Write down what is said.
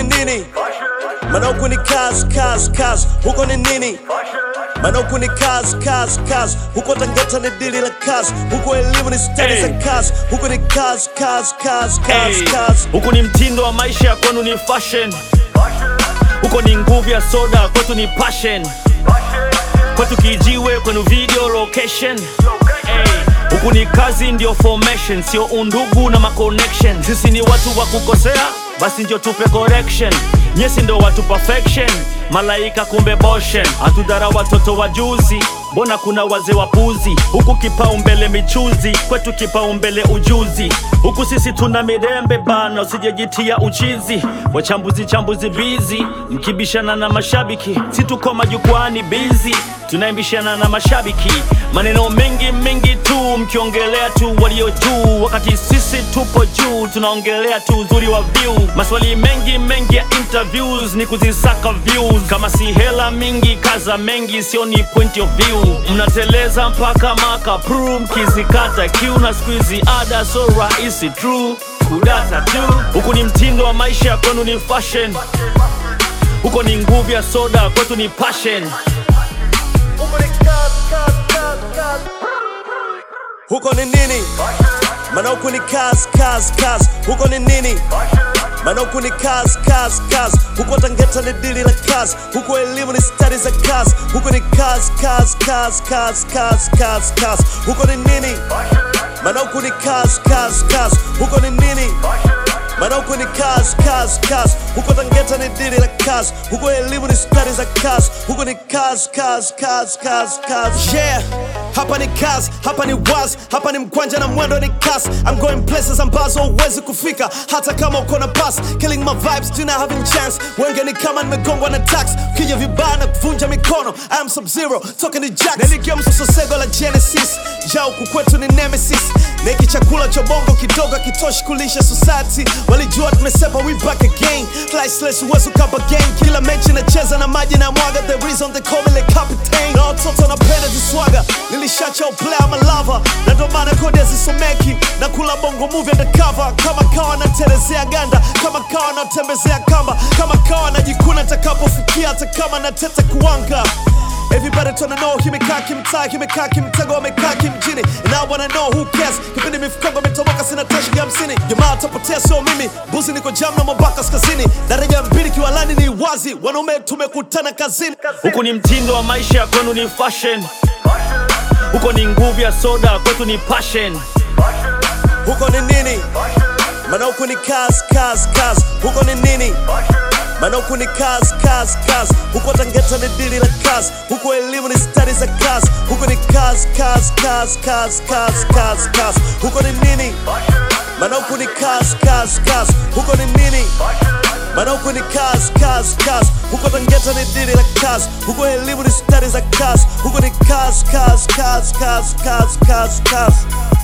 ni nini? Maana huku ni kazi, kazi, kazi. Huko ni nini? Maana huku ni kazi, kazi, kazi. Huko Tangata ni dili la kazi. Huko elimu ni stadi za kazi. Huko ni kazi, kazi, kazi, kazi, kazi. Huku ni mtindo wa maisha, kwenu ni fashion. Huko ni nguvu ya soda, kwetu ni passion. Kwetu kijiwe, kwenu video location. Huku ni kazi ndio formation, sio undugu na maconnection. Sisi ni watu wa kukosea, basi ndio tupe correction. Nyesi ndo watu perfection, malaika kumbe boshen. Hatudhara watoto wa juzi, mbona kuna wazee wapuzi. Huku kipaumbele michuzi, kwetu kipaumbele ujuzi. Huku sisi tuna mirembe bana, usijejitia uchizi. Wachambuzi chambuzi busy, mkibishana na mashabiki. Si tuko majukwani busy, tunaimbishana na mashabiki. Maneno mengi mengi tu, mkiongelea tu walio juu. Wakati sisi tupo juu, tunaongelea tu uzuri wa view. Maswali mengi mengi ya interviews, ni kuzisaka views. Kama si hela mingi, kaza mengi, sio ni point of view. Mnateleza mpaka maka prove, mkizikata kiu na squeezy ada so rahisi true. Kudata tu, huku ni mtindo wa maisha, kwenu ni fashion. Huko ni nguvu ya soda, kwetu ni passion. Huko ni nini? Maana huku ni kazi, kazi, kazi. Huko ni nini? Maana huku ni kazi, kazi, kazi. Huko Tangata ni dili la kazi. Huko elimu ni stadi za kazi. Huko ni kazi, kazi, kazi, kazi, kazi, kazi, kazi. Huko ni nini? Maana huku ni kazi, kazi, kazi. Huko ni nini? Maana huku ni kazi, kazi, kazi. Huko Tangata ni dili la kazi. Huko elimu ni stadi za kazi. Huko ni kazi, kazi, kazi, kazi, kazi. Yeah, hapa ni kazi, hapa ni wazi. Hapa ni mkwanja na mwendo ni kasi. I'm going places ambazo huwezi kufika hata kama uko na pass. Killing my vibes, do not having chance. Wenge ni kama nimegongwa na tax. Kija vibaya na kuvunja mikono, I am Sub-Zero, talking to Jax. Nilikia msososego la Genesis, ja huku kwetu ni Nemesis. Neki chakula cha bongo kidogo kitoshi kulisha society. Walijua tumesepa, we back again. Flysless uwezo kapa gang. Kila mechi nacheza na maji na mwaga. The reason they call me the captain. Na watoto napenda ziswaga. Nilishacha uplay ama lava. Na ndo maana kodi hazisomeki. Na kula bongo movie undercover. Kama kawa na telezea ganda. Kama kawa na tembezea kamba. Kama kawa na jikuna takapofikia. Hata kama na tete kuwanga. Everybody tryna know, kimekaa kimtaa, kimekaa kimtego, wamekaa kimjini. And I wanna know who cares. Kipindi mifukongo metoboka sina tashi ya hamsini. Jamaa tapotea sio mimi, buzi niko jam na Mombaka skazini. Daraja mbili kiwalani ni wazi, wanaume tumekutana kazini. Huku ni mtindo wa maisha, kwenu ni fashion. Huko ni nguvu ya soda, kwetu ni passion. Huko ni nini? Maana huku ni kazi, kazi, kazi. Huko ni nini? Maana huku ni kazi, kazi, kazi. Huko Tangata ni dili la kazi. Huko elimu ni stadi za kazi. Huko ni kazi, kazi, kazi, kazi, kazi, kazi, kazi. Huko ni nini? Maana huku ni kazi, kazi, kazi. Huko ni nini? Maana huku ni kazi, kazi, kazi. Huko Tangata ni dili la kazi. Huko elimu ni stadi za kazi. Huko ni kazi, kazi, kazi, kazi, kazi, kazi, kazi.